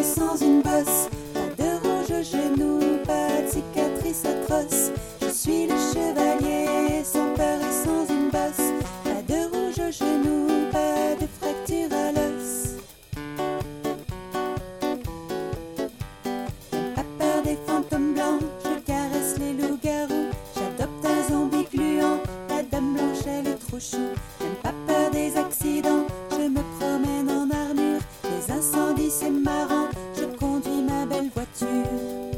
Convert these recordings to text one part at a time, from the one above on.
sans une bosse, pas de rouge aux genoux, pas de cicatrice atroce. Je suis le chevalier sans peur et sans une bosse, pas de rouge aux genoux, pas de fracture à l'os. Pas peur des fantômes blancs, je caresse les loups-garous. J'adopte un zombie gluant, la dame blanche elle est trop chou. J'aime pas peur des accidents, je me promène en armure. Les incendies c'est marrant, je conduis ma belle voiture.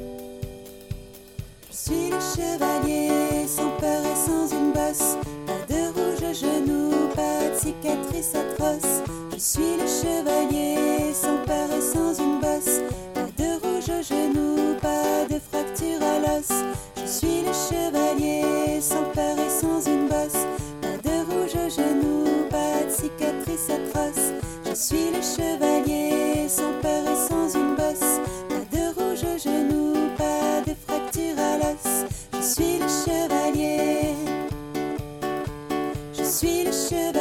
Je suis le chevalier sans peur et sans une bosse, pas de rouge aux genoux, pas de cicatrice atroce. Je suis le chevalier sans peur et sans une bosse, pas de rouge aux genoux, pas de fracture à l'os. Je suis le chevalier sans peur et sans une bosse, pas de rouge aux genoux, pas de cicatrice atroce. Je suis le chevalier sans peur et sans une bosse, pas de rouge aux genoux, pas de fracture à l'os. Je suis le chevalier, je suis le chevalier.